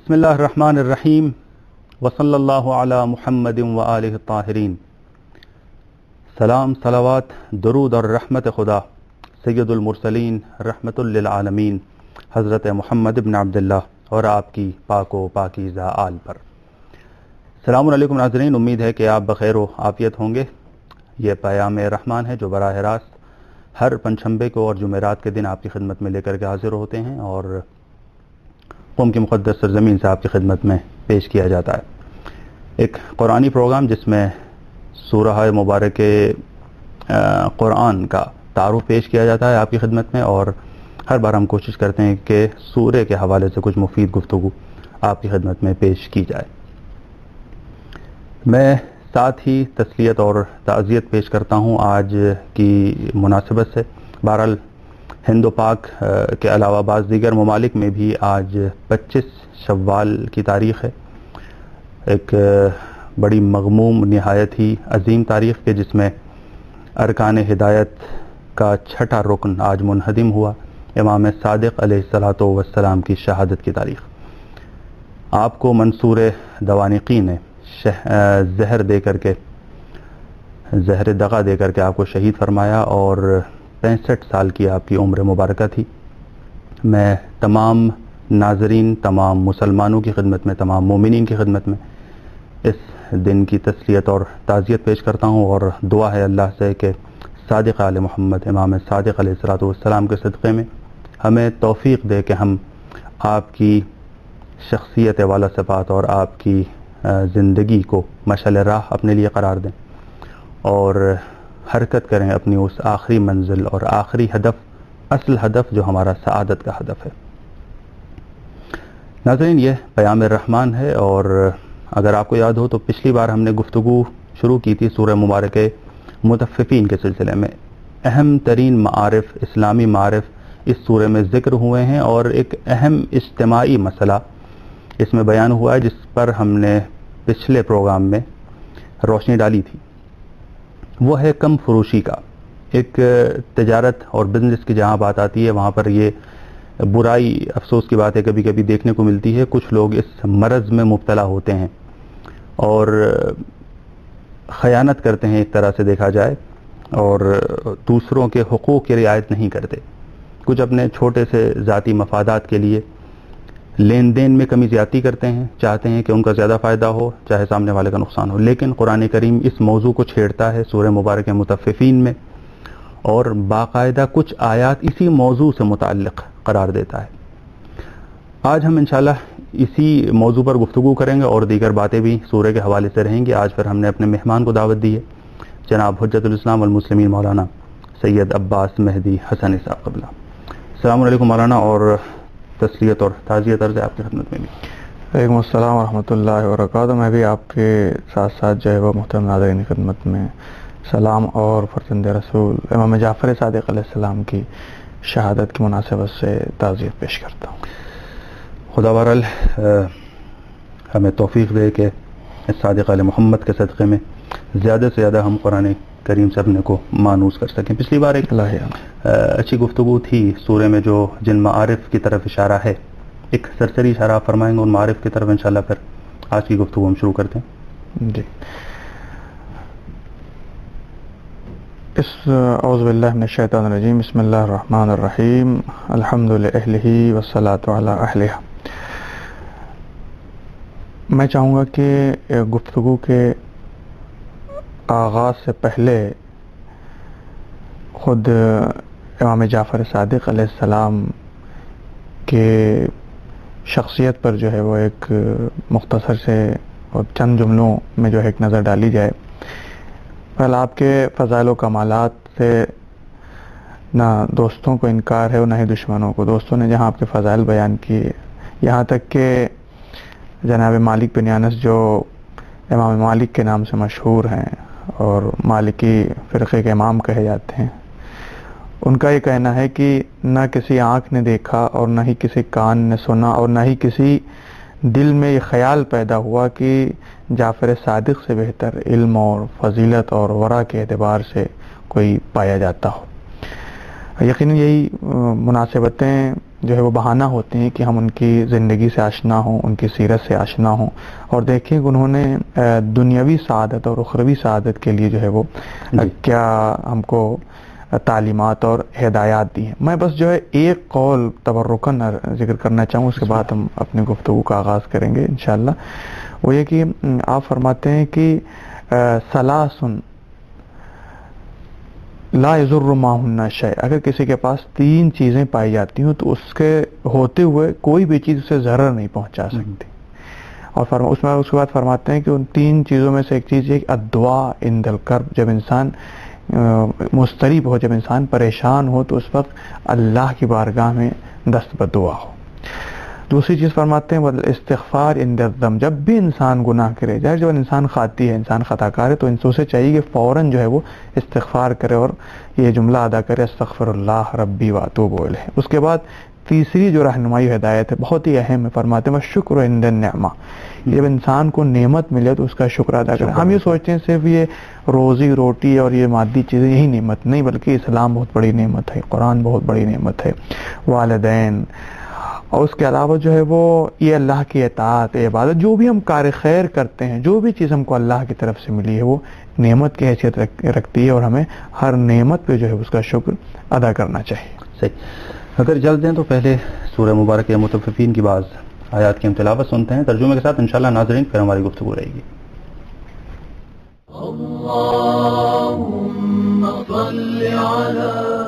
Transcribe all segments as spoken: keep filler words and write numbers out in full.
بسم اللہ الرحمن الرحیم وصلی اللہ علی محمد و آلہ الطاہرین. سلام، صلوات، درود اور رحمت خدا سید المرسلین رحمت للعالمین حضرت محمد بن عبداللہ اور آپ کی پاک و پاکیزہ آل پر. السلام علیکم ناظرین، امید ہے کہ آپ بخیر و عافیت ہوں گے. یہ پیام رحمان ہے جو براہ راست ہر پنجشنبے کو اور جمعرات کے دن آپ کی خدمت میں لے کر کے حاضر ہوتے ہیں اور قوم کی مقدس سرزمین سے آپ کی خدمت میں پیش کیا جاتا ہے. ایک قرآنی پروگرام جس میں سورہ مبارک قرآن کا تعارف پیش کیا جاتا ہے آپ کی خدمت میں، اور ہر بار ہم کوشش کرتے ہیں کہ سورہ کے حوالے سے کچھ مفید گفتگو آپ کی خدمت میں پیش کی جائے. میں ساتھ ہی تسلیت اور تعزیت پیش کرتا ہوں آج کی مناسبت سے. بہرحال ہند و پاک کے علاوہ بعض دیگر ممالک میں بھی آج پچیس شوال کی تاریخ ہے، ایک بڑی مغموم نہایت ہی عظیم تاریخ کے جس میں ارکان ہدایت کا چھٹا رکن آج منہدم ہوا، امام صادق علیہ الصلاۃ والسلام کی شہادت کی تاریخ. آپ کو منصور دوانقی نے زہر دے کر کے زہر دغا دے کر کے آپ کو شہید فرمایا اور پینسٹھ سال کی آپ کی عمر مبارکہ تھی. میں تمام ناظرین، تمام مسلمانوں کی خدمت میں، تمام مومنین کی خدمت میں اس دن کی تسلیت اور تعزیت پیش کرتا ہوں اور دعا ہے اللہ سے کہ صادق آل محمد امام صادق علیہ الصلاۃ والسلام کے صدقے میں ہمیں توفیق دے کہ ہم آپ کی شخصیت والا صفات اور آپ کی زندگی کو مشعل راہ اپنے لیے قرار دیں اور حرکت کریں اپنی اس آخری منزل اور آخری ہدف، اصل ہدف جو ہمارا سعادت کا ہدف ہے. ناظرین، یہ پیام الرحمان ہے اور اگر آپ کو یاد ہو تو پچھلی بار ہم نے گفتگو شروع کی تھی سورہ مبارک مطففین کے سلسلے میں. اہم ترین معارف، اسلامی معارف اس سورہ میں ذکر ہوئے ہیں اور ایک اہم اجتماعی مسئلہ اس میں بیان ہوا ہے جس پر ہم نے پچھلے پروگرام میں روشنی ڈالی تھی. وہ ہے کم فروشی کا. ایک تجارت اور بزنس کی جہاں بات آتی ہے وہاں پر یہ برائی، افسوس کی بات ہے، کبھی کبھی دیکھنے کو ملتی ہے. کچھ لوگ اس مرض میں مبتلا ہوتے ہیں اور خیانت کرتے ہیں ایک طرح سے دیکھا جائے، اور دوسروں کے حقوق کی رعایت نہیں کرتے. کچھ اپنے چھوٹے سے ذاتی مفادات کے لیے لین دین میں کمی زیادتی کرتے ہیں، چاہتے ہیں کہ ان کا زیادہ فائدہ ہو چاہے سامنے والے کا نقصان ہو. لیکن قرآن کریم اس موضوع کو چھیڑتا ہے سورہ مبارک مطففین میں اور باقاعدہ کچھ آیات اسی موضوع سے متعلق قرار دیتا ہے. آج ہم انشاءاللہ اسی موضوع پر گفتگو کریں گے اور دیگر باتیں بھی سورہ کے حوالے سے رہیں گی. آج پھر ہم نے اپنے مہمان کو دعوت دی ہے، جناب حجت الاسلام والمسلمین مولانا سید عباس مہدی حسن صاحب قبلہ. السلام علیکم مولانا، اور تسلیت اور تعزیت عرض ہے آپ کی خدمت میں بھی. وعلیکم السلام ورحمۃ اللہ وبرکاتہ. میں بھی آپ کے ساتھ ساتھ جو ہے وہ محترم ناظرین کی خدمت میں سلام اور فرزند رسول امام جعفر صادق علیہ السلام کی شہادت کی مناسبت سے تعزیت پیش کرتا ہوں. خدا بہرحال ہمیں توفیق دے کہ اس صادق علیہ محمد کے صدقے میں زیادہ سے زیادہ ہم قرآن کریم سے اپنے کو مانوس کر سکیں. پچھلی بار ایک اچھی گفتگو تھی سورہ میں جو جن معارف کی طرف اشارہ ہے، ایک سرسری اشارہ فرمائیں گے ان معارف کی طرف انشاءاللہ، پھر آج کی گفتگو ہم شروع کرتے ہیں. جی. اس اعوذ باللہ من الشیطان الرجیم، بسم اللہ الرحمن الرحیم، الحمد للہ والصلاۃ علی اہلہا. میں چاہوں گا کہ گفتگو کے آغاز سے پہلے خود امام جعفر صادق علیہ السلام کے شخصیت پر جو ہے وہ ایک مختصر سے اور چند جملوں میں جو ہے ایک نظر ڈالی جائے. پہلے آپ کے فضائل و کمالات سے نہ دوستوں کو انکار ہے اور نہ ہی دشمنوں کو. دوستوں نے جہاں آپ کے فضائل بیان کیے، یہاں تک کہ جناب مالک بن انس جو امام مالک کے نام سے مشہور ہیں اور مالکی فرقے کے امام کہے جاتے ہیں، ان کا یہ کہنا ہے کہ نہ کسی آنکھ نے دیکھا اور نہ ہی کسی کان نے سنا اور نہ ہی کسی دل میں یہ خیال پیدا ہوا کہ جعفر صادق سے بہتر علم اور فضیلت اور ورع کے اعتبار سے کوئی پایا جاتا ہو. یقیناً یہی مناسبتیں جو ہے وہ بہانہ ہوتے ہیں کہ ہم ان کی زندگی سے آشنا ہوں، ان کی سیرت سے آشنا ہوں، اور دیکھیں کہ انہوں نے دنیاوی سعادت اور اخروی سعادت کے لیے جو ہے وہ جی. کیا ہم کو تعلیمات اور ہدایات دی ہیں. میں بس جو ہے ایک قول تبرکاً ذکر کرنا چاہوں، اس کے بعد ہم اپنے گفتگو کا آغاز کریں گے انشاءاللہ. وہ یہ کہ آپ فرماتے ہیں کہ ثلاثن لا یضر معہن شیء، اگر کسی کے پاس تین چیزیں پائی جاتی ہوں تو اس کے ہوتے ہوئے کوئی بھی چیز اسے ضرر نہیں پہنچا سکتی. اور فرما اس میں اس کے بعد فرماتے ہیں کہ ان تین چیزوں میں سے ایک چیز یہ کہ الدعاء عند الکرب، جب انسان مضطرب ہو، جب انسان پریشان ہو تو اس وقت اللہ کی بارگاہ میں دست بدعا ہو. دوسری چیز فرماتے ہیں استغفار عند الذنب، جب بھی انسان گناہ کرے، جائے جب انسان خاطی ہے، انسان خطا کار ہے، تو ان سے چاہیے کہ فوراً جو ہے وہ استغفار کرے اور یہ جملہ ادا کرے استغفر اللہ ربی واتوب الیہ. اس کے بعد تیسری جو رہنمائی ہدایت ہے بہت ہی اہم ہے، فرماتے ہیں شکر عند النعمہ، جب انسان کو نعمت ملے تو اس کا شکر ادا کرے. ہم یہ سوچتے ہیں صرف یہ روزی روٹی اور یہ مادی چیزیں یہی نعمت نہیں، بلکہ اسلام بہت بڑی نعمت ہے، قرآن بہت بڑی نعمت ہے، والدین، اور اس کے علاوہ جو ہے وہ یہ اللہ کی اطاعت عبادت، جو بھی ہم کار خیر کرتے ہیں، جو بھی چیز ہم کو اللہ کی طرف سے ملی ہے وہ نعمت کی حیثیت رکھتی ہے، اور ہمیں ہر نعمت پہ جو ہے اس کا شکر ادا کرنا چاہیے. صحیح. اگر جلد دیں تو پہلے سورہ مبارک یا مطففین کی بعض آیات کی ہم تلاوت سنتے ہیں ترجمے کے ساتھ انشاءاللہ ناظرین، پھر ہماری گفتگو رہے گی. اللهم صل على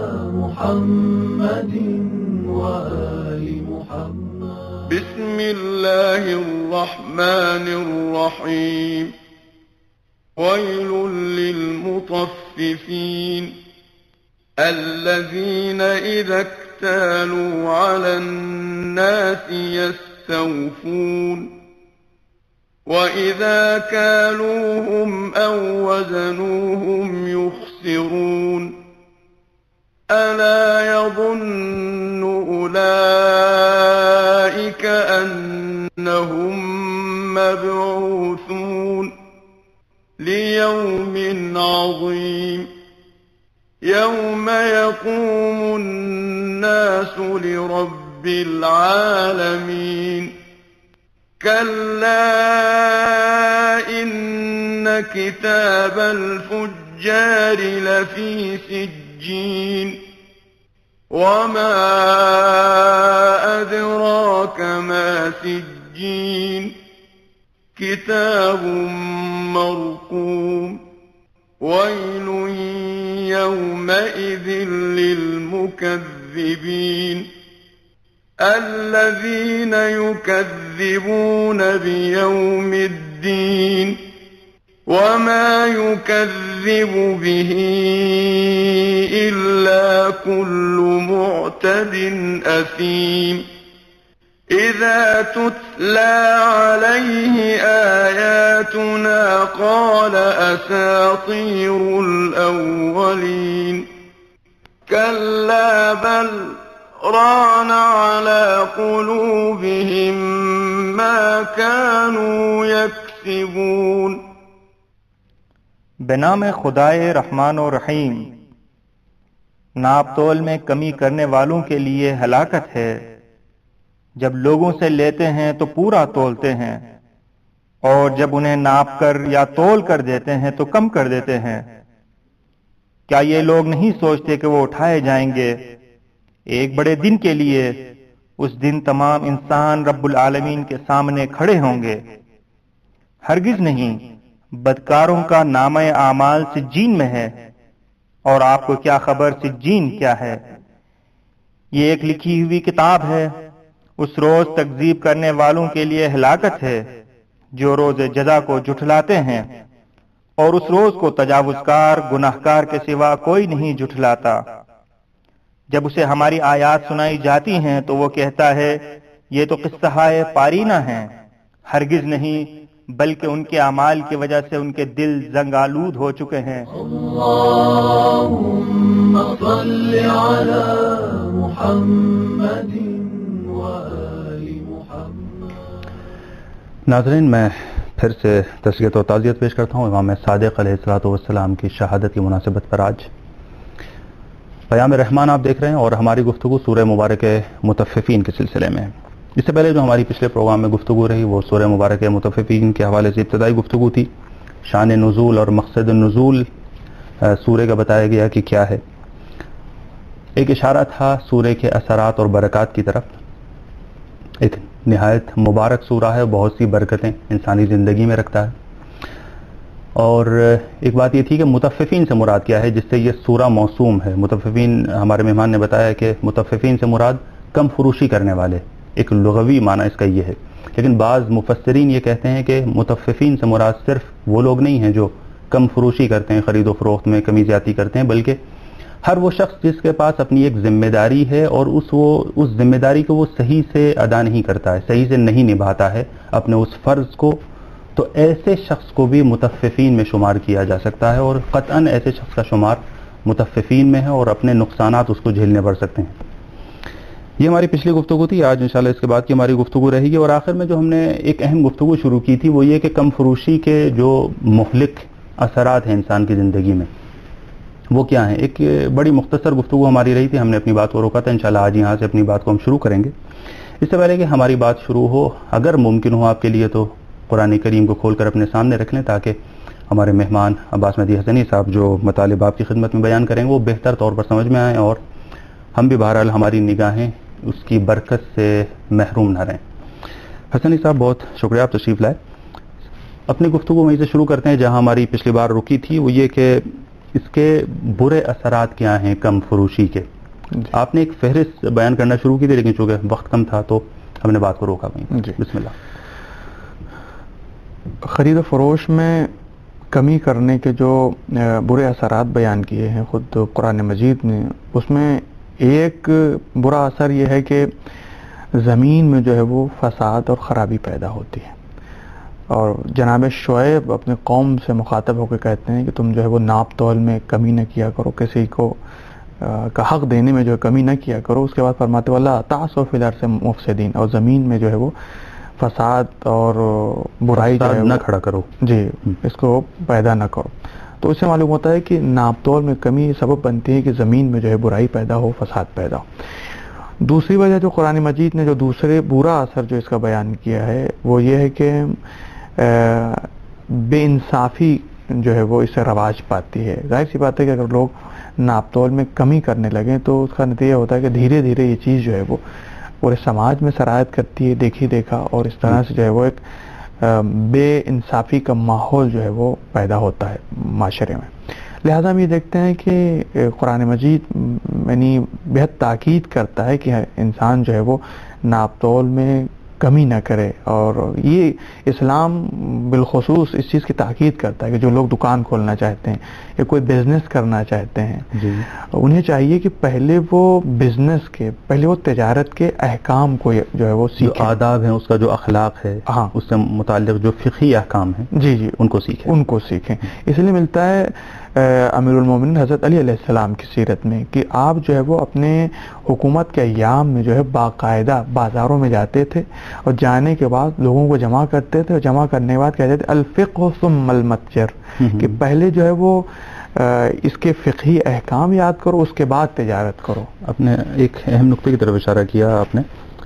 محمد وآل محمد. بسم الله الرحمن الرحيم. ويل للمطففين الذين إذا اكتالوا على الناس يستوفون وإذا كالوهم أو وزنوهم يخسرون ألا يظن أولئك أنهم مبعوثون ليوم عظيم يوم يقوم الناس لرب العالمين. كلا إن كتاب الفجار لفي سجين وما أدراك ما سجين كتاب مرقوم. ويل يومئذ للمكذبين الذين يكذبون بيوم الدين وما يكذب به إلا كل معتد أثيم. إذا تتلى عليه آياتنا قال أساطير الأولين. كلا بل ران على قلوبهم ما كانوا يكسبون. بنام خدائے رحمان و رحیم. ناپ تول میں کمی کرنے والوں کے لیے ہلاکت ہے. جب لوگوں سے لیتے ہیں تو پورا تولتے ہیں، اور جب انہیں ناپ کر یا تول کر دیتے ہیں تو کم کر دیتے ہیں. کیا یہ لوگ نہیں سوچتے کہ وہ اٹھائے جائیں گے ایک بڑے دن کے لیے؟ اس دن تمام انسان رب العالمین کے سامنے کھڑے ہوں گے. ہرگز نہیں، بدکاروں کا نامہ اعمال سجین میں ہے، اور آپ کو کیا خبر سجین کیا ہے؟ یہ ایک لکھی ہوئی کتاب ہے. اس روز تکذیب کرنے والوں کے لیے ہلاکت ہے جو روز جزا کو جھٹلاتے ہیں، اور اس روز کو تجاوزکار گناہکار کے سوا کوئی نہیں جھٹلاتا. جب اسے ہماری آیات سنائی جاتی ہیں تو وہ کہتا ہے یہ تو قصہ پارینہ ہیں. ہرگز نہیں، بلکہ ان کے اعمال کی وجہ سے ان کے دل زنگ آلود ہو چکے ہیں. اللهم صل على محمد وآل محمد. ناظرین، میں پھر سے تسلیت و تعزیت پیش کرتا ہوں امام صادق علیہ الصلوۃ والسلام کی شہادت کی مناسبت پر. آج پیام رحمان آپ دیکھ رہے ہیں اور ہماری گفتگو سورہ مبارک مطففین کے سلسلے میں ہے۔ اس سے پہلے جو ہماری پچھلے پروگرام میں گفتگو رہی وہ سورہ مبارک مطففین کے حوالے سے ابتدائی گفتگو تھی۔ شان نزول اور مقصد نزول سورہ کا بتایا گیا کہ کیا ہے۔ ایک اشارہ تھا سورہ کے اثرات اور برکات کی طرف۔ ایک نہایت مبارک سورہ ہے، بہت سی برکتیں انسانی زندگی میں رکھتا ہے۔ اور ایک بات یہ تھی کہ مطففین سے مراد کیا ہے، جس سے یہ سورہ موسوم ہے۔ مطففین، ہمارے مہمان نے بتایا کہ مطففین سے مراد کم فروشی کرنے والے، ایک لغوی معنی اس کا یہ ہے، لیکن بعض مفسرین یہ کہتے ہیں کہ مطففین سے مراد صرف وہ لوگ نہیں ہیں جو کم فروشی کرتے ہیں، خرید و فروخت میں کمی زیادتی کرتے ہیں، بلکہ ہر وہ شخص جس کے پاس اپنی ایک ذمہ داری ہے اور اس وہ اس ذمہ داری کو وہ صحیح سے ادا نہیں کرتا ہے، صحیح سے نہیں نبھاتا ہے اپنے اس فرض کو، تو ایسے شخص کو بھی مطففین میں شمار کیا جا سکتا ہے، اور قطعاً ایسے شخص کا شمار مطففین میں ہے اور اپنے نقصانات اس کو جھیلنے پڑ سکتے ہیں۔ یہ ہماری پچھلی گفتگو تھی۔ آج انشاءاللہ اس کے بعد کی ہماری گفتگو رہے گی، اور آخر میں جو ہم نے ایک اہم گفتگو شروع کی تھی وہ یہ کہ کم فروشی کے جو مہلک اثرات ہیں انسان کی زندگی میں وہ کیا ہیں۔ ایک بڑی مختصر گفتگو ہماری رہی تھی، ہم نے اپنی بات کو روکا تھا۔ انشاءاللہ آج یہاں سے اپنی بات کو ہم شروع کریں گے۔ اس سے پہلے کہ ہماری بات شروع ہو، اگر ممکن ہو آپ کے لیے تو قرآن کریم کو کھول کر اپنے سامنے رکھ لیں، تاکہ ہمارے مہمان عباس مہدی حسنی صاحب جو مطالب آپ کی خدمت میں بیان کریں گے وہ بہتر طور پر سمجھ میں آئیں، اور ہم بھی بہرحال ہماری نگاہیں اس کی برکت سے محروم نہ رہیں۔ حسنی صاحب بہت شکریہ، آپ تشریف لائے۔ اپنی گفتگو وہیں سے شروع کرتے ہیں جہاں ہماری پچھلی بار رکی تھی، وہ یہ کہ اس کے برے اثرات کیا ہیں کم فروشی کے۔ جی۔ آپ نے ایک فہرست بیان کرنا شروع کی تھی، لیکن چونکہ وقت کم تھا تو ہم نے بات کو روکا وہیں۔ جی۔ بسم اللہ۔ خرید و فروش میں کمی کرنے کے جو برے اثرات بیان کیے ہیں خود قرآن مجید نے، اس میں ایک برا اثر یہ ہے کہ زمین میں جو ہے وہ فساد اور خرابی پیدا ہوتی ہے، اور جناب شعیب اپنے قوم سے مخاطب ہو کے کہتے ہیں کہ تم جو ہے وہ ناپ تول میں کمی نہ کیا کرو، کسی کو کا حق دینے میں جو ہے کمی نہ کیا کرو۔ اس کے بعد فرماتے واللہ تعصوا فی الارض مفسدین، اور زمین میں جو ہے وہ فساد اور برائی جو ہے نہ کھڑا کرو، جی اس کو پیدا نہ کرو۔ تو اس سے معلوم ہوتا ہے کہ ناپ تول میں کمی سبب بنتی ہے کہ زمین میں جو ہے برائی پیدا ہو، فساد پیدا ہو۔ دوسری وجہ جو قرآن مجید نے جو دوسرے برا اثر جو اس کا بیان کیا ہے وہ یہ ہے کہ بے انصافی جو ہے وہ اس سے رواج پاتی ہے۔ ظاہر سی بات ہے کہ اگر لوگ ناپ تول میں کمی کرنے لگیں تو اس کا نتیجہ ہوتا ہے کہ دھیرے دھیرے یہ چیز جو ہے وہ پورے سماج میں سرایت کرتی ہے، دیکھی دیکھا، اور اس طرح سے جو ہے وہ ایک بے انصافی کا ماحول جو ہے وہ پیدا ہوتا ہے معاشرے میں۔ لہذا ہم یہ دیکھتے ہیں کہ قرآن مجید یعنی بہت تاکید کرتا ہے کہ انسان جو ہے وہ ناپ تول میں کمی نہ کرے، اور یہ اسلام بالخصوص اس چیز کی تاکید کرتا ہے کہ جو لوگ دکان کھولنا چاہتے ہیں یا کوئی بزنس کرنا چاہتے ہیں، جی، انہیں چاہیے کہ پہلے وہ بزنس کے پہلے وہ تجارت کے احکام کو جو ہے وہ جو سیکھیں، آداب ہیں، اس کا جو اخلاق ہے، ہاں اس سے متعلق جو فقہی احکام ہیں جی جی ان کو سیکھیں ان کو سیکھیں۔ اس لیے ملتا ہے امیر المومنین حضرت علی علیہ السلام کی سیرت میں کہ آپ جو ہے وہ اپنے حکومت کے ایام میں جو ہے باقاعدہ بازاروں میں جاتے تھے، اور جانے کے بعد لوگوں کو جمع کرتے تھے، اور جمع کرنے کے بعد کہتے تھے الفقہ ثم المتجر، کہ پہلے جو ہے وہ اس کے فقہی احکام یاد کرو، اس کے بعد تجارت کرو۔ آپ نے ایک اہم نقطے کی طرف اشارہ کیا آپ نے۔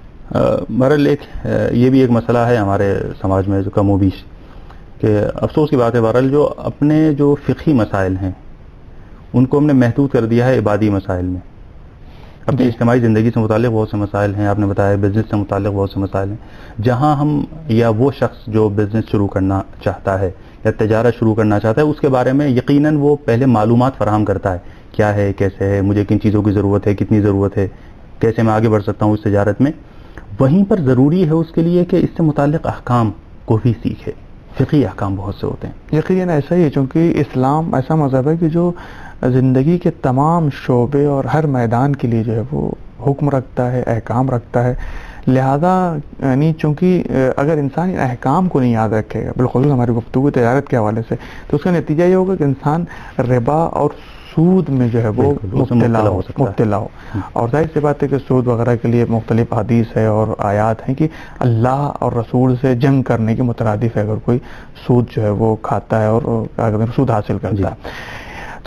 بہرحال ایک یہ بھی ایک مسئلہ ہے ہمارے سماج میں جو کم و بیش، کہ افسوس کی بات ہے بہرحال جو اپنے جو فقہی مسائل ہیں ان کو ہم نے محدود کر دیا ہے عبادی مسائل میں۔ اپنی اجتماعی زندگی سے متعلق بہت سے مسائل ہیں، آپ نے بتایا بزنس سے متعلق بہت سے مسائل ہیں، جہاں ہم یا وہ شخص جو بزنس شروع کرنا چاہتا ہے یا تجارت شروع کرنا چاہتا ہے اس کے بارے میں یقیناً وہ پہلے معلومات فراہم کرتا ہے، کیا ہے، کیسے ہے، مجھے کن چیزوں کی ضرورت ہے، کتنی ضرورت ہے، کیسے میں آگے بڑھ سکتا ہوں اس تجارت میں۔ وہیں پر ضروری ہے اس کے لیے کہ اس سے متعلق احکام کو بھی سیکھے۔ فقہی احکام بہت سے ہوتے ہیں، یقیناً ایسا ہی ہے، چونکہ اسلام ایسا مذہب ہے کہ جو زندگی کے تمام شعبے اور ہر میدان کے لیے جو ہے وہ حکم رکھتا ہے، احکام رکھتا ہے۔ لہذا یعنی چونکہ اگر انسان ان احکام کو نہیں یاد رکھے گا، بالخصوص ہماری گفتگو تجارت کے حوالے سے، تو اس کا نتیجہ یہ ہوگا کہ انسان ربا اور سود میں جو ہے وہ مبتلا ہو مبتلا ہو اور ظاہر سی بات ہے کہ سود وغیرہ کے لیے مختلف حدیث ہے اور آیات ہیں کہ اللہ اور رسول سے جنگ کرنے کے مترادف ہے اگر کوئی سود جو ہے وہ کھاتا ہے اور اگر سود حاصل کرتا ہے۔ تو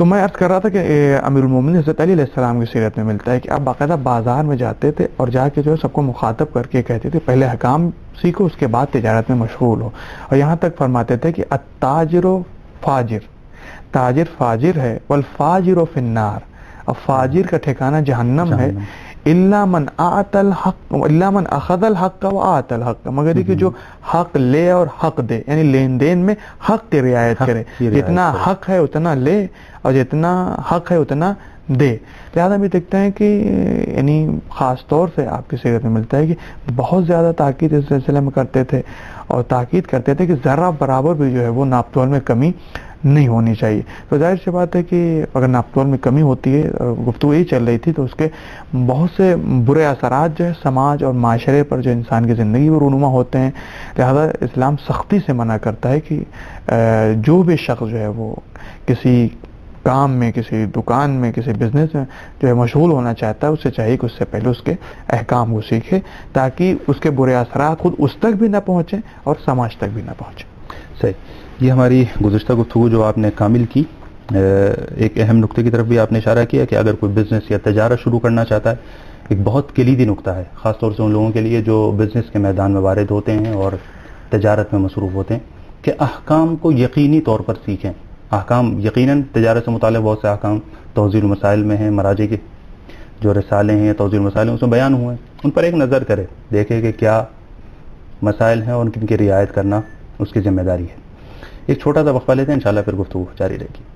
تو میں عرض کر رہا تھا کہ امیر المومنین حضرت علی علیہ السلام کی سیرت میں ملتا ہے کہ آپ باقاعدہ بازار میں جاتے تھے اور جا کے جو ہے سب کو مخاطب کر کے کہتے تھے پہلے حکام سیکھو، اس کے بعد تجارت میں مشغول ہو. اور یہاں تک فرماتے تھے کہ التاجر فاجر، تاجر فاجر ہے، والفاجر فی النار، اب فاجر کا ٹھکانہ جہنم ہے. الا من آت الحق الا من اخذ الحق وآت الحق، مگر یہ کہ جو حق لے اور حق دے، یعنی لین دین میں حق کی رعایت کرے، جتنا حق ہے اتنا لے اور جتنا حق ہے اتنا دے. لہٰذا بھی دیکھتے ہیں کہ یعنی خاص طور سے آپ کی سیرت میں ملتا ہے کہ بہت زیادہ تاکید اس سلسلے میں کرتے تھے اور تاکید کرتے تھے کہ ذرہ برابر بھی جو ہے وہ ناپ تول میں کمی نہیں ہونی چاہیے. تو ظاہر سی بات ہے کہ اگر ناپ تول میں کمی ہوتی ہے، گفتگو یہی چل رہی تھی، تو اس کے بہت سے برے اثرات جو ہے سماج اور معاشرے پر جو انسان کی زندگی وہ رونما ہوتے ہیں. لہذا اسلام سختی سے منع کرتا ہے کہ جو بھی شخص جو ہے وہ کسی کام میں، کسی دکان میں، کسی بزنس میں جو ہے مشغول ہونا چاہتا ہے، اس سے چاہیے کہ اس سے پہلے اس کے احکام کو سیکھے تاکہ اس کے برے اثرات خود اس تک بھی نہ پہنچیں اور سماج تک بھی نہ پہنچیں. صحیح. یہ ہماری گزشتہ گفتگو جو آپ نے کامل کی، ایک اہم نقطے کی طرف بھی آپ نے اشارہ کیا کہ اگر کوئی بزنس یا تجارت شروع کرنا چاہتا ہے، ایک بہت کلیدی نقطہ ہے خاص طور سے ان لوگوں کے لیے جو بزنس کے میدان میں وارد ہوتے ہیں اور تجارت میں مصروف ہوتے ہیں، کہ احکام کو یقینی طور پر سیکھیں. احکام یقیناً تجارت سے متعلق بہت سے احکام توضیح المسائل میں ہیں، مراجع کے جو رسالے ہیں توضیح المسائل ہیں اس میں بیان ہوئے ہیں، ان پر ایک نظر کرے، دیکھے کہ کیا مسائل ہیں اور ان کی رعایت کرنا اس کی ذمہ داری ہے. ایک چھوٹا سا وقفہ لیتے ہیں، انشاءاللہ پھر گفتگو جاری رہے گی.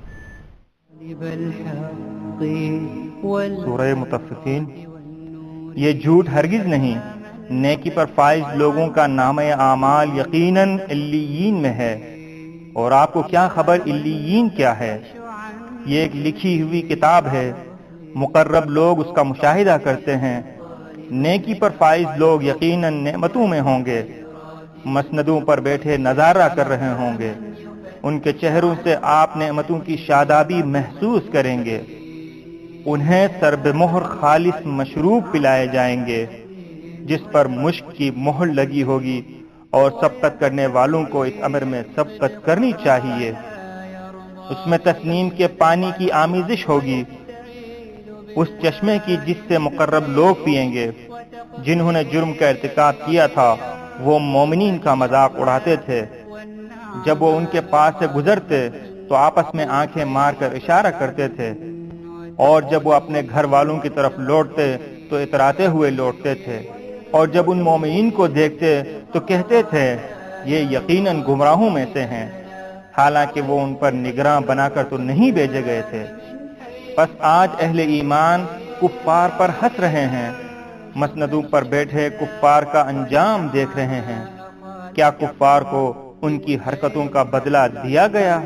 سورہ مطففین. یہ جھوٹ ہرگز نہیں، نیکی پر فائز لوگوں کا نامہ اعمال یقیناً علیین میں ہے. اور آپ کو کیا خبر علیین کیا ہے؟ یہ ایک لکھی ہوئی کتاب ہے، مقرب لوگ اس کا مشاہدہ کرتے ہیں. نیکی پر فائز لوگ یقیناً نعمتوں میں ہوں گے، مسندوں پر بیٹھے نظارہ کر رہے ہوں گے. ان کے چہروں سے آپ نعمتوں کی شادابی محسوس کریں گے. انہیں سرب مہر خالص مشروب پلائے جائیں گے جس پر مشک کی مہر لگی ہوگی، اور سبقت کرنے والوں کو اس امر میں سبقت کرنی چاہیے. اس میں تسنیم کے پانی کی آمیزش ہوگی، اس چشمے کی جس سے مقرب لوگ پئیں گے. جنہوں نے جرم کا ارتکاب کیا تھا وہ مومنین کا مذاق اڑاتے تھے. جب وہ ان کے پاس سے گزرتے تو آپس میں آنکھیں مار کر اشارہ کرتے تھے، اور جب وہ اپنے گھر والوں کی طرف لوٹتے تو اتراتے ہوئے لوٹتے تھے. اور جب ان مومنین کو دیکھتے تو کہتے تھے یہ یقیناً گمراہوں میں سے ہیں، حالانکہ وہ ان پر نگراں بنا کر تو نہیں بھیجے گئے تھے. پس آج اہل ایمان کفار پر ہنس رہے ہیں، مسندوں پر بیٹھے کفار کا انجام دیکھ رہے ہیں. کیا کفار کو ان کی حرکتوں کا بدلہ دیا گیا؟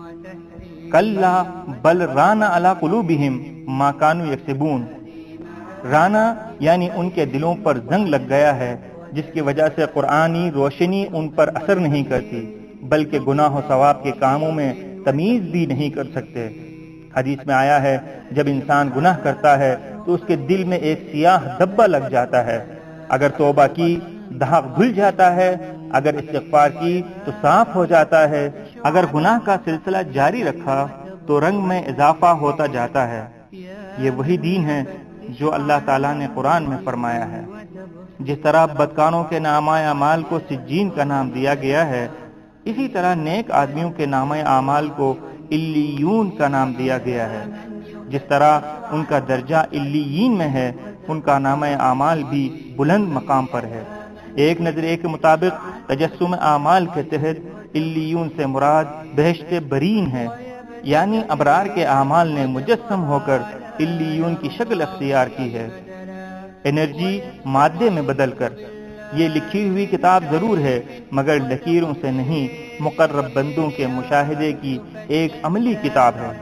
کلا بل رانا علی قلوبہم ما کانوا یکسبون. رانا یعنی ان کے دلوں پر زنگ لگ گیا ہے، جس کی وجہ سے قرآنی روشنی ان پر اثر نہیں کرتی، بلکہ گناہ و ثواب کے کاموں میں تمیز بھی نہیں کر سکتے. حدیث میں آیا ہے جب انسان گناہ کرتا ہے تو اس کے دل میں ایک سیاہ دبا لگ جاتا ہے. اگر توبہ کی دھاگ دھل جاتا ہے، اگر استغفار کی تو صاف ہو جاتا ہے، اگر گناہ کا سلسلہ جاری رکھا تو رنگ میں اضافہ ہوتا جاتا ہے. یہ وہی دین ہے جو اللہ تعالیٰ نے قرآن میں فرمایا ہے. جس طرح بدکاروں کے نامہ اعمال کو سجین کا نام دیا گیا ہے، اسی طرح نیک آدمیوں کے نامہ اعمال کو علیون کا نام دیا گیا ہے. جس طرح ان کا درجہ علیین میں ہے، ان کا نامہ اعمال بھی بلند مقام پر ہے. ایک نظریے کے مطابق تجسم اعمال کے تحت علیون سے مراد بہشت برین ہے، یعنی ابرار کے اعمال نے مجسم ہو کر علیون کی شکل اختیار کی ہے، انرجی مادے میں بدل کر. یہ لکھی ہوئی کتاب ضرور ہے مگر لکیروں سے نہیں، مقرب بندوں کے مشاہدے کی ایک عملی کتاب ہے.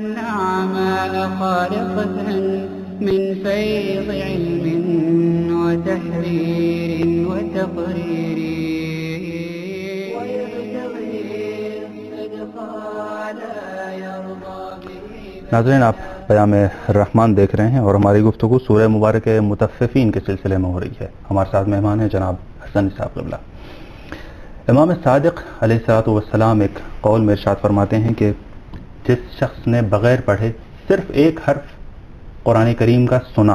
من فیض علم وتحریر وتقریر. ناظرین، آپ پیام الرحمان دیکھ رہے ہیں اور ہماری گفتگو سورہ مبارک مطففین کے سلسلے میں ہو رہی ہے. ہمارے ساتھ مہمان ہیں جناب حسن صاحب قبلہ. امام صادق علیہ الصلوۃ والسلام ایک قول میں ارشاد فرماتے ہیں کہ جس شخص نے بغیر پڑھے صرف ایک حرف قرآن کریم کا سنا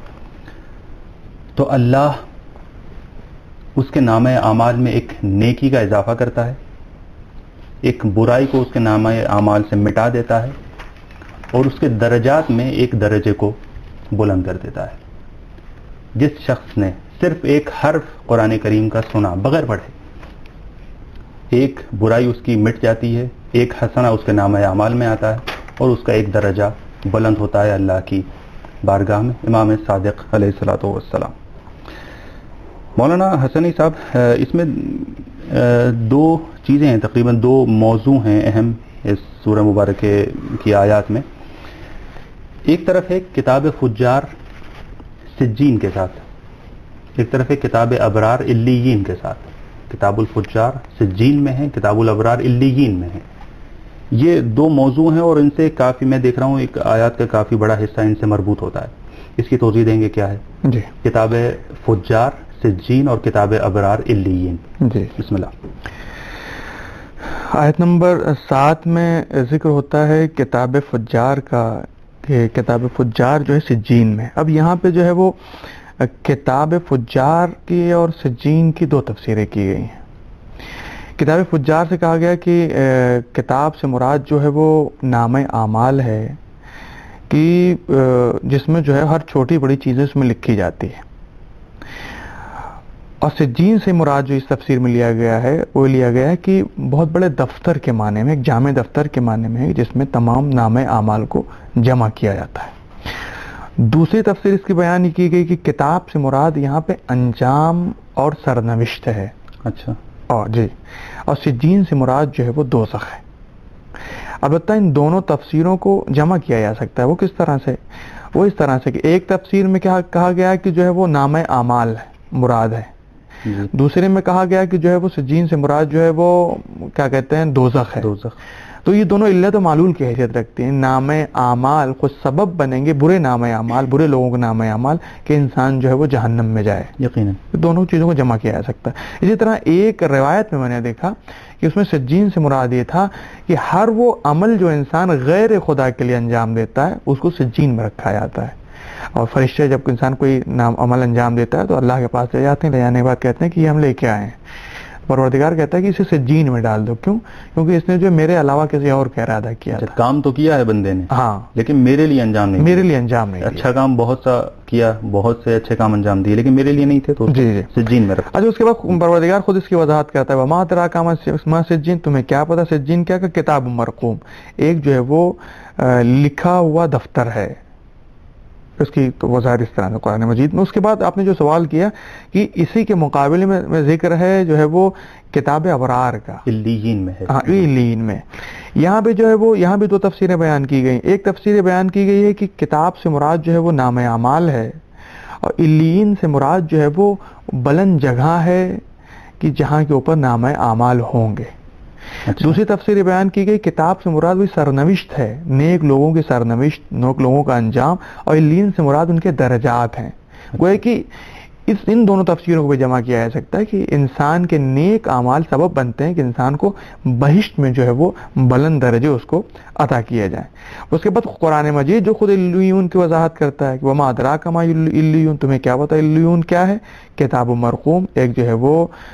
تو اللہ اس کے نامہ اعمال میں ایک نیکی کا اضافہ کرتا ہے، ایک برائی کو اس کے نامہ اعمال سے مٹا دیتا ہے اور اس کے درجات میں ایک درجے کو بلند کر دیتا ہے۔ جس شخص نے صرف ایک حرف قرآن کریم کا سنا بغیر پڑھے، ایک برائی اس کی مٹ جاتی ہے، ایک حسنہ اس کے نامہ اعمال میں آتا ہے اور اس کا ایک درجہ بلند ہوتا ہے اللہ کی بارگاہ میں۔ امام صادق علیہ الصلوۃ والسلام۔ مولانا حسنی صاحب، اس میں دو چیزیں ہیں، تقریباً دو موضوع ہیں اہم اس سورہ مبارکہ کی آیات میں۔ ایک طرف ہے کتاب فجار سجین کے ساتھ، ایک طرف ہے کتاب ابرار علیین کے ساتھ۔ کتاب الفجار سجین میں ہے، کتاب الابرار علیین میں ہے۔ یہ دو موضوع ہیں اور ان سے کافی، میں دیکھ رہا ہوں ایک آیات کا کافی بڑا حصہ ان سے مربوط ہوتا ہے۔ اس کی توضیح دیں گے کیا ہے؟ جی، کتاب فجار سجین اور کتاب ابرار علیین۔ جی، بسم اللہ۔ آیت نمبر سات میں ذکر ہوتا ہے کتاب فجار کا، کہ کتاب فجار جو ہے سجین میں۔ اب یہاں پہ جو ہے وہ کتاب فجار کی اور سجین کی دو تفسیریں کی گئی ہیں۔ کتاب فجار سے کہا گیا کہ کتاب سے مراد جو ہے وہ نامہ اعمال ہے، کہ جس میں جو ہے ہر چھوٹی بڑی چیزیں اس میں لکھی جاتی ہے۔ اور سجین سے مراد جو اس تفسیر میں لیا گیا ہے وہ لیا گیا ہے کہ بہت بڑے دفتر کے معنی میں، ایک جامع دفتر کے معنی میں ہے، جس میں تمام نامہ اعمال کو جمع کیا جاتا ہے۔ دوسری تفسیر اس کی بیان کی گئی کہ کتاب سے مراد یہاں پہ انجام اور سرنوشت ہے۔ اچھا، اور جی، اور سجین سے مراد جو ہے وہ دوزخ ہے۔ البتہ ان دونوں تفسیروں کو جمع کیا جا سکتا ہے۔ وہ کس طرح سے؟ وہ اس طرح سے کہ ایک تفسیر میں کیا کہا گیا کہ جو ہے وہ نامہ اعمال مراد ہے، دوسرے میں کہا گیا کہ جو ہے وہ سجین سے مراد جو ہے وہ کیا کہتے ہیں، دوزخ ہے۔ دوزخ۔ تو یہ دونوں علت و معلول کی حیثیت رکھتے ہیں۔ نامہ اعمال خود سبب بنیں گے، برے نامہ اعمال، برے لوگوں کے نامہ اعمال، کہ انسان جو ہے وہ جہنم میں جائے۔ یقیناً دونوں چیزوں کو جمع کیا جا سکتا ہے۔ اسی طرح ایک روایت میں میں نے دیکھا کہ اس میں سجین سے مراد یہ تھا کہ ہر وہ عمل جو انسان غیر خدا کے لیے انجام دیتا ہے اس کو سجین میں رکھا جاتا ہے۔ اور فرشتے جب انسان کوئی نام عمل انجام دیتا ہے تو اللہ کے پاس لے جاتے ہیں، لے جانے کے بعد کہتے ہیں کہ یہ ہم لے کے آئے ہیں۔ پروردگار کہتا ہے کہ اسے سجین میں ڈال دو۔ کیوں؟ کیونکہ اس نے جو میرے علاوہ کسی اور کا ارادہ کیا تھا۔ کام تو کیا ہے بندے نے، ہاں، لیکن میرے لیے انجام نہیں، میرے لیے انجام نہیں۔ اچھا کام بہت سا کیا، بہت سے اچھے کام انجام دیے، لیکن میرے لیے نہیں تھے، تو جی جی سجین میں رکھا۔ اچھا، اس کے بعد پروردگار خود اس کی وضاحت کرتا ہے، وما ادراک ما سجین، تمہیں کیا پتا سجین کیا؟ کہ کتاب مرقوم، ایک جو ہے وہ لکھا ہوا دفتر ہے۔ اس کی وضاحت اس طرح سے قرآن مجید میں۔ اس کے بعد آپ نے جو سوال کیا کہ اسی کے مقابلے میں ذکر ہے جو ہے وہ کتاب ابرار کا، علیین میں ہے۔ ہاں، علیین میں۔ یہاں پہ جو ہے وہ یہاں بھی دو تفسیریں بیان کی گئی۔ ایک تفسیر بیان کی گئی ہے کہ کتاب سے مراد جو ہے وہ نامہ اعمال ہے، اور علیین سے مراد جو ہے وہ بلند جگہ ہے کہ جہاں کے اوپر نامہ اعمال ہوں گے۔ اچھا۔ دوسری تفسیر بیان کی گئی کتاب سے مراد وہی سرنوشت ہے، نیک لوگوں کی سرنوشت، نیک لوگوں کا انجام، اور علیین سے مراد ان کے درجات ہیں۔ گویا کہ اس ان دونوں تفسیروں کو بھی جمع کیا جا سکتا ہے کہ انسان کے نیک اعمال سبب بنتے ہیں کہ انسان کو بہشت میں جو ہے وہ بلند درجے اس کو عطا کیے جائیں۔ اس کے بعد قرآن مجید جو خود علیون کی وضاحت کرتا ہے کہ وما ادراک ما علیون، تمہیں کیا پتہ علیون کیا ہے؟ کتاب مرقوم، ایک جو ہے وہ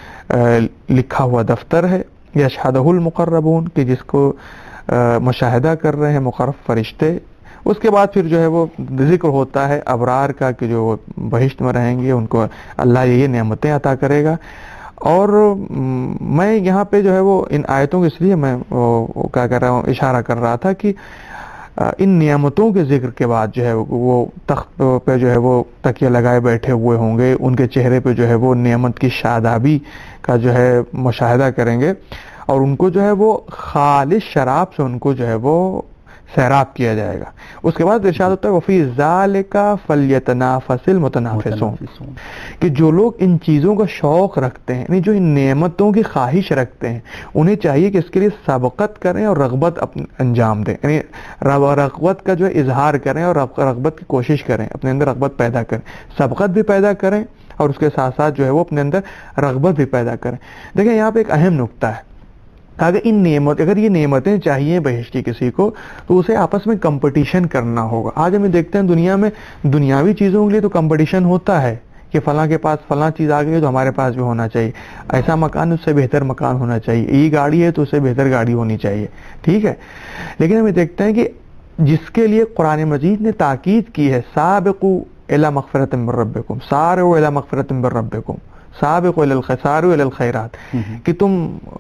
لکھا ہوا دفتر ہے، یشہدہ المقربون، کہ جس کو مشاہدہ کر رہے ہیں مقرب فرشتے۔ اس کے بعد پھر جو ہے وہ ذکر ہوتا ہے ابرار کا کہ جو بہشت میں رہیں گے، ان کو اللہ یہ نعمتیں عطا کرے گا۔ اور میں یہاں پہ جو ہے وہ ان آیتوں کے اس لیے میں کیا کر رہا ہوں، اشارہ کر رہا تھا کہ ان نعمتوں کے ذکر کے بعد جو ہے وہ تخت پہ جو ہے وہ تکیہ لگائے بیٹھے ہوئے ہوں گے، ان کے چہرے پہ جو ہے وہ نعمت کی شادابی کا جو ہے مشاہدہ کریں گے، اور ان کو جو ہے وہ خالص شراب سے ان کو جو ہے وہ سیراب کیا جائے گا۔ اس کے بعد ارشاد ہوتا ہے وفی ذالک فلیتنافس المتنافسون، کہ جو لوگ ان چیزوں کا شوق رکھتے ہیں، یعنی جو ان نعمتوں کی خواہش رکھتے ہیں، انہیں چاہیے کہ اس کے لیے سبقت کریں اور رغبت انجام دیں، یعنی رغبت کا جو اظہار کریں اور رغبت کی کوشش کریں، اپنے اندر رغبت پیدا کریں، سبقت بھی پیدا کریں اور اس کے ساتھ ساتھ جو ہے وہ اپنے اندر رغبت بھی پیدا کریں۔ دیکھیں یہاں پہ ایک اہم نقطہ ہے اگر ان نعمت اگر یہ نعمتیں چاہیے بہشت کی کسی کو تو اسے آپس میں کمپٹیشن کرنا ہوگا. آج ہمیں دیکھتے ہیں دنیا میں دنیاوی چیزوں کے لیے تو کمپٹیشن ہوتا ہے کہ فلاں کے پاس فلاں چیز آ گئی ہے تو ہمارے پاس بھی ہونا چاہیے, ایسا مکان اس سے بہتر مکان ہونا چاہیے, یہ گاڑی ہے تو اس سے بہتر گاڑی ہونی چاہیے, ٹھیک ہے. لیکن ہمیں دیکھتے ہیں کہ جس کے لیے قرآن مجید نے تاکید کی ہے سابقوا الی مغفرۃ من ربکم, سارعوا الی مغفرۃ من ربکم, سابقوا الی الخیر, سارعوا الی الخیرات, کہ تم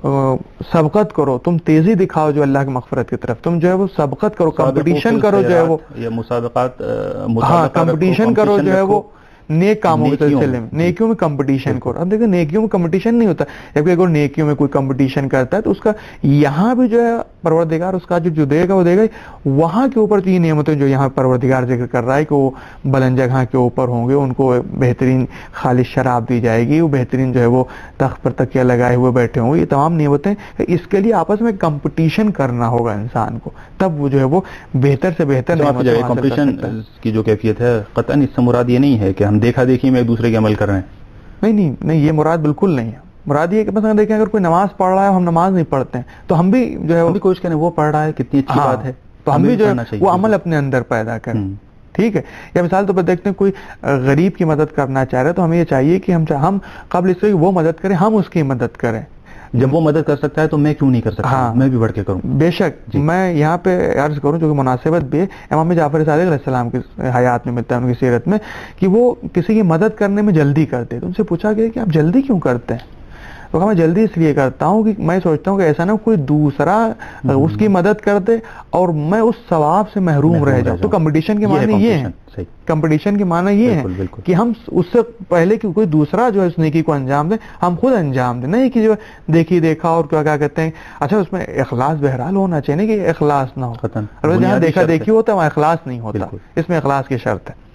سبقت کرو, تم تیزی دکھاؤ جو اللہ کی مغفرت کی طرف, تم جو ہے وہ سبقت کرو, کمپٹیشن کرو جو ہے وہ, یہ مسابقات, ہاں کمپٹیشن کرو جو ہے وہ نیک کاموں کے سلسلے میں, نیکیوں میں کمپٹیشن کرو. اب دیکھیں نیکیوں میں کمپٹیشن نہیں ہوتا, جبکہ اگر نیکیوں میں کوئی کمپٹیشن کرتا ہے تو اس کا یہاں بھی جو ہے پروردگار اس کا جو جو دے گا وہ دے گا, وہاں کے اوپر جو یہ نعمتیں جو یہاں پروردگار ذکر کر رہا ہے کہ وہ بلند جگہ کے اوپر ہوں گے, ان کو بہترین خالص شراب دی جائے گی, وہ بہترین جو ہے وہ تخت پر تکیہ لگائے ہوئے بیٹھے ہوں گے, یہ تمام نعمتیں. اس کے لیے آپس میں کمپٹیشن کرنا ہوگا انسان کو, تب وہ جو ہے وہ بہتر سے بہتر کمپٹیشن کی جو کیفیت ہے قطعاً اس سے مراد یہ نہیں ہے کہ ہم دیکھا دیکھی میں ایک دوسرے کے عمل کر رہے ہیں, نہیں نہیں نہیں, یہ مراد بالکل نہیں ہے. مراد یہ کہ مثلا دیکھیں اگر کوئی نماز پڑھ رہا ہے ہم نماز نہیں پڑھتے ہیں تو ہم بھی جو ہے ہم بھی کوشش کریں وہ پڑھ رہا ہے کتنی اچھی بات ہے, تو ہم بھی جو ہے وہ عمل اپنے اندر پیدا کریں, ٹھیک ہے. یا مثال طور پر دیکھتے ہیں کوئی غریب کی مدد کرنا چاہ رہا ہے تو ہمیں یہ چاہیے کہ ہم ہم قبل اس سے وہ مدد کریں, ہم اس کی مدد کریں. جب وہ مدد کر سکتا ہے تو میں کیوں نہیں کر سکتا, ہاں میں بھی بڑھ کے کروں. بے شک جی. میں یہاں پہ عرض کروں جو کہ مناسبت بھی ہے امام جعفر صادق علیہ السلام کی حیات میں ملتا ہے, ان کی سیرت میں, کہ وہ کسی کی مدد کرنے میں جلدی کرتے. تو ان سے پوچھا گیا کہ آپ جلدی کیوں کرتے ہیں؟ تو کہا میں جلدی اس لیے کرتا ہوں کہ میں سوچتا ہوں کہ ایسا نہ کوئی دوسرا اس کی مدد کر دے اور میں اس ثواب سے محروم رہ جاؤں. تو کمپٹیشن کے معنی یہ ہے, کمپٹیشن کے معنی یہ ہے کہ ہم اس سے پہلے کہ کوئی دوسرا جو ہے اس نیکی کو انجام دیں ہم خود انجام دیں, نہیں کہ جو دیکھی دیکھا اور کیا کیا کہتے ہیں. اچھا اس میں اخلاص بہرحال ہونا چاہیے, نہیں کہ اخلاص نہ ہو, اگر جہاں دیکھا دیکھی ہوتا ہے وہاں اخلاص نہیں ہوتا, اس میں اخلاص کی شرط ہے.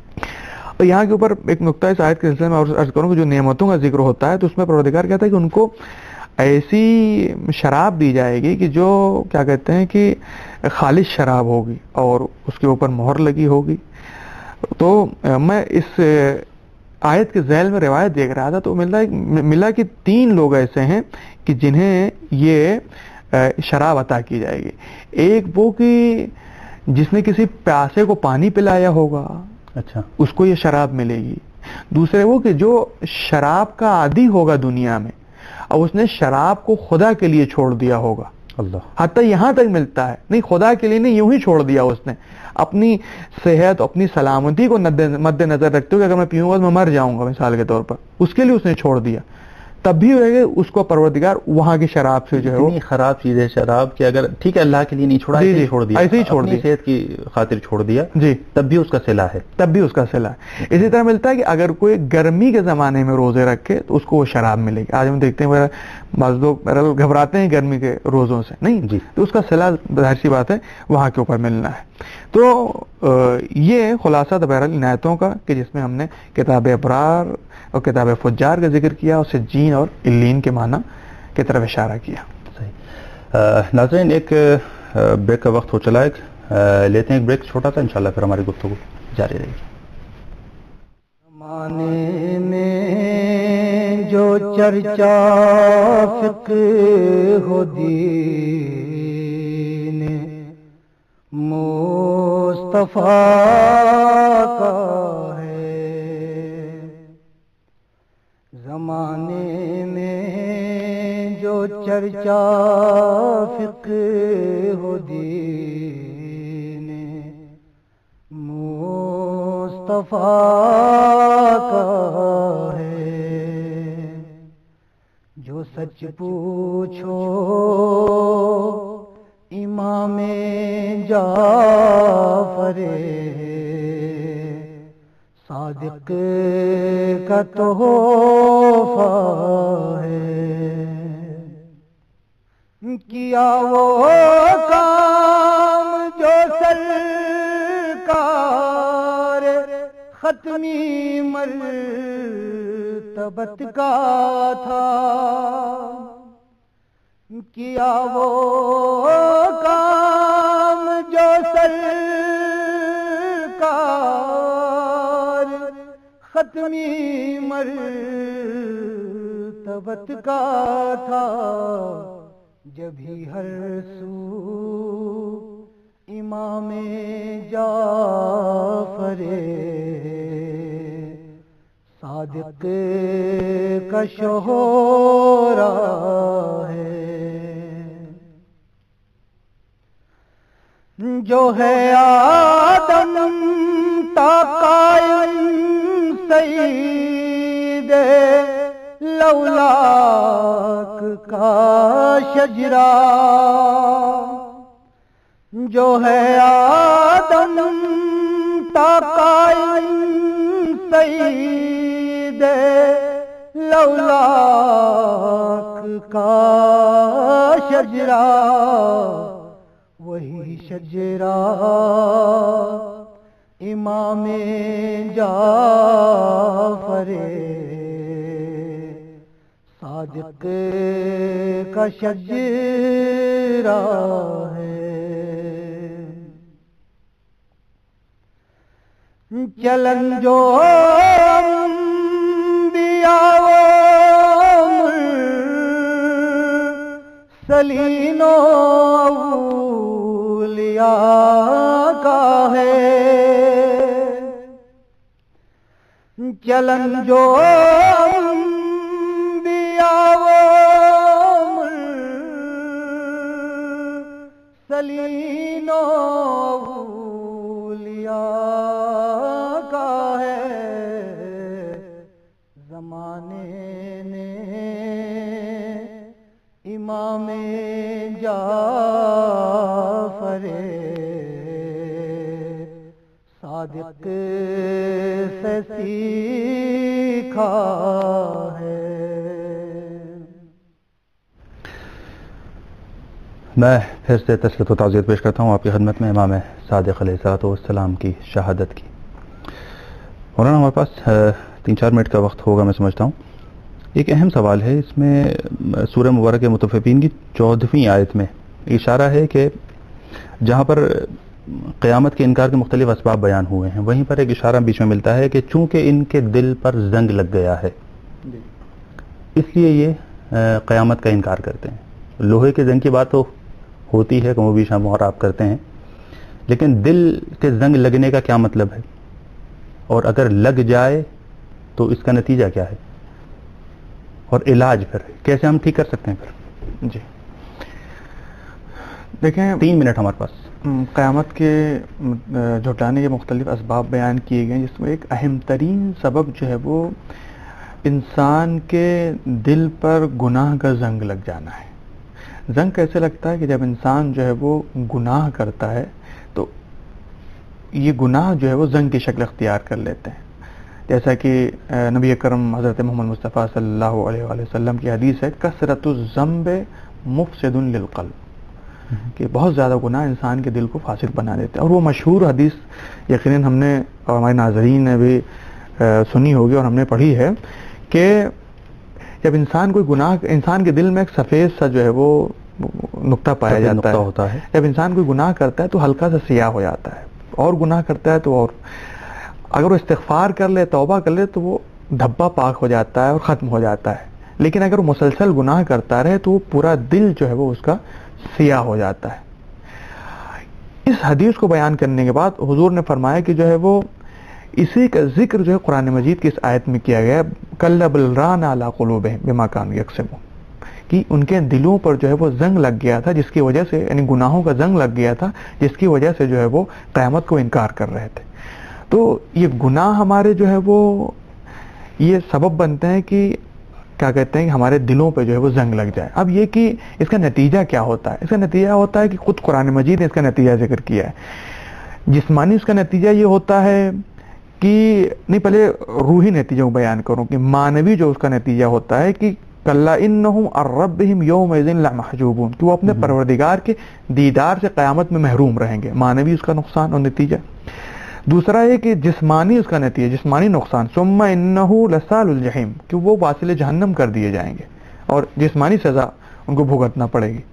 اور یہاں کے اوپر ایک نقطہ اس آیت کے سلسلے میں اور عرض کروں کہ جو نعمتوں کا ذکر ہوتا ہے تو اس میں پروردگار کہتا ہے کہ ان کو ایسی شراب دی جائے گی کہ جو کیا کہتے ہیں کہ خالص شراب ہوگی اور اس کے اوپر مہر لگی ہوگی. تو میں اس آیت کے ذیل میں روایت دیکھ رہا تھا تو ملا ملا کہ تین لوگ ایسے ہیں کہ جنہیں یہ شراب عطا کی جائے گی. ایک وہ کہ جس نے کسی پیاسے کو پانی پلایا ہوگا, اچھا اس کو یہ شراب ملے گی. دوسرے وہ کہ جو شراب کا عادی ہوگا دنیا میں اور اس نے شراب کو خدا کے لیے چھوڑ دیا ہوگا, اللہ حتیٰ یہاں تک ملتا ہے, نہیں خدا کے لیے نہیں, یوں ہی چھوڑ دیا اس نے, اپنی صحت اپنی سلامتی کو مد نظر رکھتے ہوئے کہ اگر میں پیوں گا تو میں مر جاؤں گا مثال کے طور پر, اس کے لیے اس نے چھوڑ دیا. تب بھی اس کو پروردگار وہاں کی شراب سے جو ہے وہ خراب چیز ہے شراب کہ اگر ٹھیک ہے اللہ کے لیے نہیں چھوڑا, جی جی چھوڑ دیا, ایسے ہی چھوڑ دیا, صحت کی خاطر چھوڑ دیا, جی تب بھی اس کا صلہ ہے, تب بھی اس کا صلہ ہے. اسی طرح ملتا ہے کہ اگر کوئی گرمی کے زمانے میں روزے رکھے تو اس کو وہ شراب ملے گی. آج ہم دیکھتے ہیں بعض لوگ گھبراتے ہیں گرمی کے روزوں سے, نہیں جی تو اس کا صلہ ظاہر سی بات ہے وہاں کے اوپر ملنا ہے. تو یہ خلاصہ بہرحال عنایتوں کا کہ جس میں ہم نے کتاب ابرار اور کتاب فجار کا ذکر کیا, اور سجین اور الین کے معنی کی طرف اشارہ کیا. صحیح. ناظرین ایک بریک کا وقت ہو چلا ہے, لیتے ہیں ایک بریک چھوٹا سا, انشاءاللہ پھر ہماری گفتگو جاری رہے گی. زمانے میں جو چرچا فقہ ہو دین مصطفیٰ کا ہے, زمانے میں جو چرچا فقہ ہو دین مصطفیٰ کا ہے, جو سچ پوچھو امام جعفر صادق کا تحفہ ہے. کیا وہ کام جو سرکار ختمی مرتبت کا تھا, کیا وہ کام جو سرکار ختمی مرتبت کا تھا, جبھی ہر سو امام جعفر صادق کا شہرا ہے، جو ہے آدم تا قائم سید لولاک کا شجرا، جو ہے آدم تا قائم سید لولاک کا شجرا، وہی شجرا امام جعفر صادق کا شجرا ہے۔ چلن جو انبیاء و مرسلین و اولیاء کا ہے، چلن جو انبیاء و مرسلین و اولیاء کا ہے، زمانے نے امام جعفر صادق سے سیکھا ہے۔ میں پھر سے تسلیت و تعزیت پیش کرتا ہوں آپ کی خدمت میں امام صادق علیہ الصلوۃ والسلام کی شہادت کی۔ مولانا ہمارے پاس تین چار منٹ کا وقت ہوگا میں سمجھتا ہوں۔ ایک اہم سوال ہے، اس میں سورہ مبارکہ مطففین کی چودہویں آیت میں اشارہ ہے کہ جہاں پر قیامت کے انکار کے مختلف اسباب بیان ہوئے ہیں، وہیں پر ایک اشارہ بیچ میں ملتا ہے کہ چونکہ ان کے دل پر زنگ لگ گیا ہے اس لیے یہ قیامت کا انکار کرتے ہیں۔ لوہے کے زنگ کی بات تو ہوتی ہے، کم و بیش ہم اور آپ کرتے ہیں، لیکن دل کے زنگ لگنے کا کیا مطلب ہے، اور اگر لگ جائے تو اس کا نتیجہ کیا ہے، اور علاج پھر کیسے ہم ٹھیک کر سکتے ہیں؟ پھر جی دیکھیں، تین منٹ ہمارے پاس۔ قیامت کے جھٹلانے کے مختلف اسباب بیان کیے گئے، جس میں ایک اہم ترین سبب جو ہے وہ انسان کے دل پر گناہ کا زنگ لگ جانا ہے۔ زنگ کیسے لگتا ہے کہ جب انسان جو ہے وہ گناہ کرتا ہے تو یہ گناہ جو ہے وہ زنگ کی شکل اختیار کر لیتے ہیں، جیسا کہ نبی اکرم حضرت محمد مصطفیٰ صلی اللہ علیہ وآلہ وسلم کی حدیث ہے، کثرت الذنب مفسد للقلب، کہ بہت زیادہ گناہ انسان کے دل کو فاسد بنا دیتے ہیں۔ اور وہ مشہور حدیث یقیناً ہم نے اور ہمارے ناظرین نے بھی سنی ہوگی اور ہم نے پڑھی ہے کہ جب انسان کوئی گناہ، انسان کے دل میں ایک سفید سا جو ہے وہ نقطہ پایا جاتا ہے، ہوتا ہے، جب انسان کوئی گناہ کرتا ہے تو ہلکا سا سیاہ ہو جاتا ہے، اور گناہ کرتا ہے تو اور، اگر وہ استغفار کر لے، توبہ کر لے تو وہ دھبا پاک ہو جاتا ہے اور ختم ہو جاتا ہے، لیکن اگر وہ مسلسل گناہ کرتا رہے تو وہ پورا دل جو ہے وہ اس کا سیاہ ہو جاتا ہے۔ اس حدیث کو بیان کرنے کے بعد حضور نے فرمایا کہ جو ہے وہ اسی کا ذکر جو ہے قرآن مجید کی اس آیت میں کیا گیا، کَلَّا بَلْ رَانَ عَلَىٰ قُلُوبِهِمْ بِمَا كَانُوا يَكْسِبُونَ، کہ ان کے دلوں پر جو ہے وہ زنگ لگ گیا تھا، جس کی وجہ سے یعنی گناہوں کا زنگ لگ گیا تھا، جس کی وجہ سے جو ہے وہ قیامت کو انکار کر رہے تھے۔ تو یہ گناہ ہمارے جو ہے وہ یہ سبب بنتے ہیں کہ کیا کہتے ہیں کہ ہمارے دلوں پہ جو ہے وہ زنگ لگ جائے۔ اب یہ کہ اس کا نتیجہ کیا ہوتا ہے؟ اس کا نتیجہ ہوتا ہے کہ خود قرآن مجید نے اس کا نتیجہ ذکر کیا ہے۔ جسمانی اس کا نتیجہ یہ ہوتا ہے کہ نہیں، پہلے روحی نتیجوں کو بیان کروں کہ معنوی جو اس کا نتیجہ ہوتا ہے کہ کَلَّا إِنَّهُمْ عَنْ رَبِّهِمْ يَوْمَئِذٍ لَمَحْجُوبُونَ، کہ وہ اپنے پروردگار کے دیدار سے قیامت میں محروم رہیں گے، معنوی اس کا نقصان اور نتیجہ۔ دوسرا ہے کہ جسمانی اس کا نتیجہ، جسمانی نقصان، ثُمَّ إِنَّهُ لَصَالُ الْجَحِيمِ، کہ وہ واصل جہنم کر دیے جائیں گے اور جسمانی سزا ان کو بھگتنا پڑے گی۔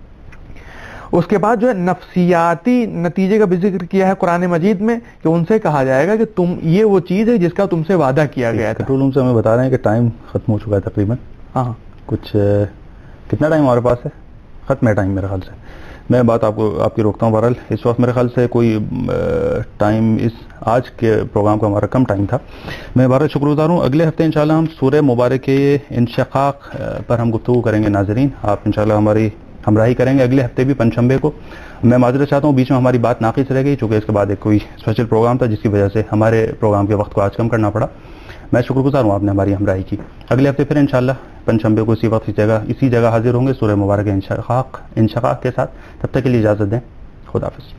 اس کے بعد جو ہے نفسیاتی نتیجے کا بھی ذکر کیا ہے قرآن مجید میں، کہ ان سے کہا جائے گا کہ تم یہ وہ چیز ہے جس کا تم سے وعدہ کیا گیا تھا۔ کنٹرول روم سے ہمیں بتا رہے ہیں کہ ٹائم ختم ہو چکا ہے تقریباً، ہاں کچھ کتنا ٹائم ہمارے پاس ہے؟ ختم ہے ٹائم میرے خیال سے. میں بات آپ کو آپ کی روکتا ہوں. بہرحال اس وقت میرے خیال سے کوئی ٹائم اس آج کے پروگرام کا ہمارا کم ٹائم تھا. میں بہرحال شکر گزار ہوں. اگلے ہفتے انشاءاللہ ہم سورہ مبارک کے انشقاق پر ہم گفتگو کریں گے. ناظرین آپ انشاءاللہ ہماری ہمراہی کریں گے اگلے ہفتے بھی پنجشنبے کو. میں معذرت چاہتا ہوں بیچ میں ہماری بات ناقص رہ گئی چونکہ اس کے بعد ایک کوئی اسپیشل پروگرام تھا جس کی وجہ سے ہمارے پروگرام کے وقت کو آج کم کرنا پڑا. میں شکر گزار ہوں آپ نے ہماری ہمراہی کی. اگلے ہفتے پھر انشاءاللہ پنجشنبے کو اسی وقت اس جگہ اسی جگہ حاضر ہوں گے سورہ مبارک انشقاق انشقاق کے ساتھ. تب تک کے لیے اجازت دیں. خدا حافظ.